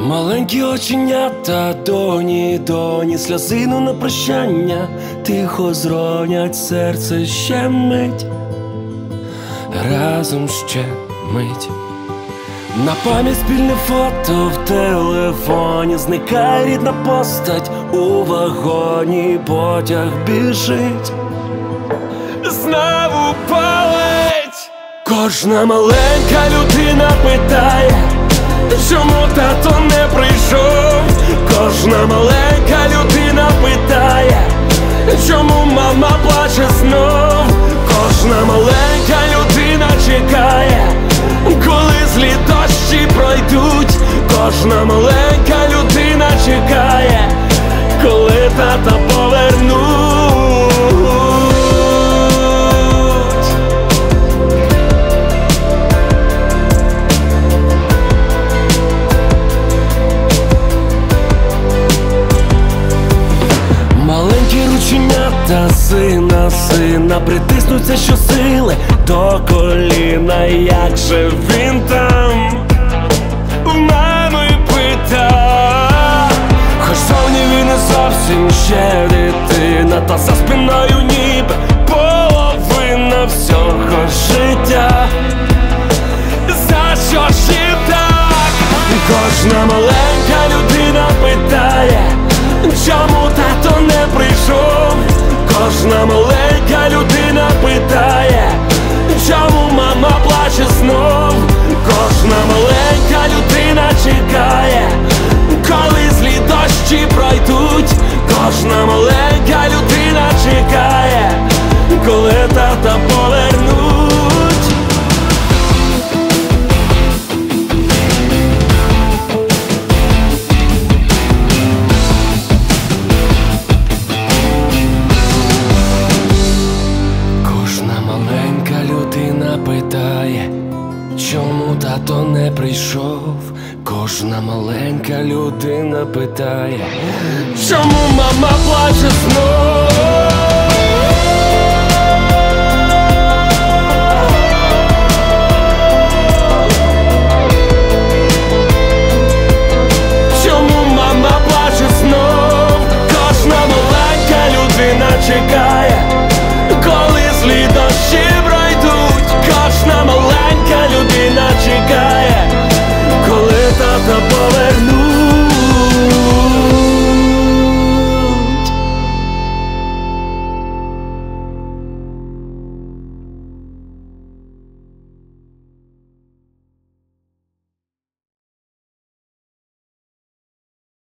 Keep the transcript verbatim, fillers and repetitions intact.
Маленькі оченята, доні, доні, сльозину на прощання, тихо зронять серце ще мить, разом ще мить. На пам'ять спільне фото в телефоні, зникає рідна постать у вагоні, потяг біжить, знову палить. Кожна маленька людина питає, чому тато не прийшов? Кожна маленька людина питає, чому мама плаче знов? Кожна маленька людина чекає, коли злі дощі пройдуть. Кожна маленька людина чекає, коли тата повернуть. Маленькі рученята сина, сина притиснуться щосили до коліна. Як же він там? В мами пита. Хоч зовні він не зовсім ще дитина, та за спиною ніби половина всього життя. За що ж і так? Кожна маленька людина питає, чому тато не прийшов? Кожна маленька людина питає, чому мама плаче знов? Кожна маленька людина чекає, коли злі дощі пройдуть. Кожна маленька людина чекає, коли тата повернуть. Питає, чому тато не прийшов? Кожна маленька людина питає, чому мама плаче знов?